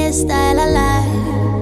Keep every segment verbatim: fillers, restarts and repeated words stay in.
best style of life.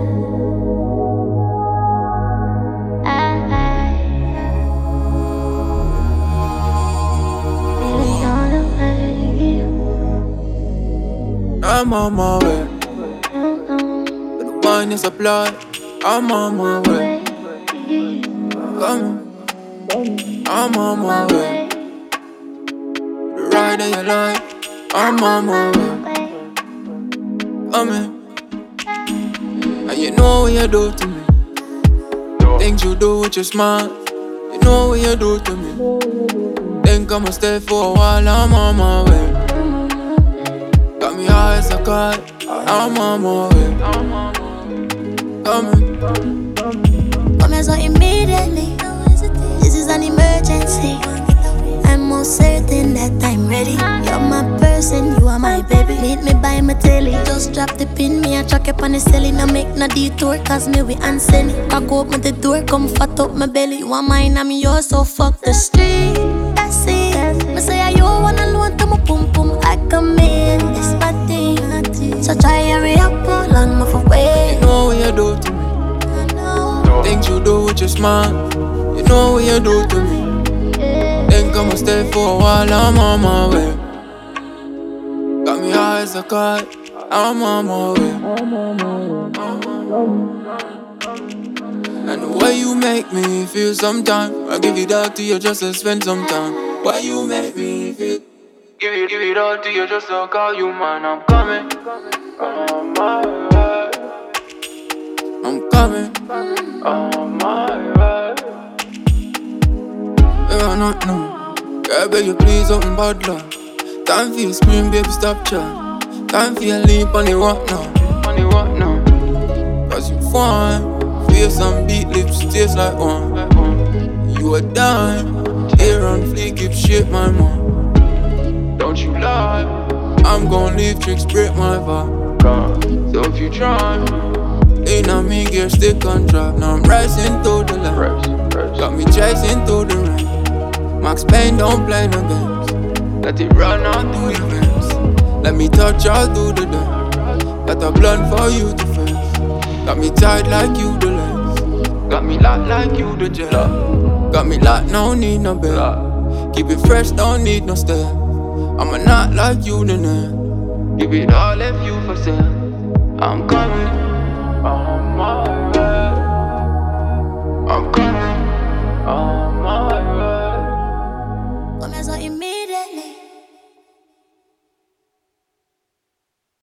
I'm on my way. The wine is applied. I'm on my way. Come on. I'm on my way. The ride of your life. I'm on my way. Come in. And you know what you do to me. Things you do with your smile. You know what you do to me. Think I'ma stay for a while. I'm on my way. Got me high as a kite. I'm on my way. Coming. Come here so immediately. This is an emergency. I'm most certain that I'm ready. You're my person, you are my baby. Meet me by my telly. Just drop the pin, me a chuck up on the celly. No make no detour, cause me we unsenny. I go open the door, come fat up my belly. You want mine, I'm yours, so fuck the street. That's it. Me say I you one alone to my pum pum. I come in this party. So try hurry up, pull on my way. You know what you do to me. Things you do with your smile. You know what you do to me. Think I'ma stay for a while. I'm on my way. Got me high as a kite. I'm on my way. And the way you make me feel sometimes, I give it all to you just to spend some time. Why you make me feel? Give it, give it all to you just to call you mine. I'm coming. On my way. I'm coming. On my way. Yeah, no, no. Girl, beg you please open bad love. Time for you scream, baby, stop chat. Time for you leap on the rock now. On the rock now. Cause you fine. Face and beat lips, taste like one. You a dime. Hair on fleek, keep shape my mind. Don't you lie. I'm gon' leave tricks, break my vibe. So if you try, ain't on me, gear stick on drop. Now I'm rising through the line. Got me chasing through the rain. Max Payne don't play no games. Let it run on through your veins. Let me touch all through the day. Got a blunt for you to face. Got me tied like you the legs. Got me locked like you the gel. Got me locked, no need no bell. Keep it fresh, don't need no stare. I'ma not like you the name. Give it all if you for sale. I'm coming. On my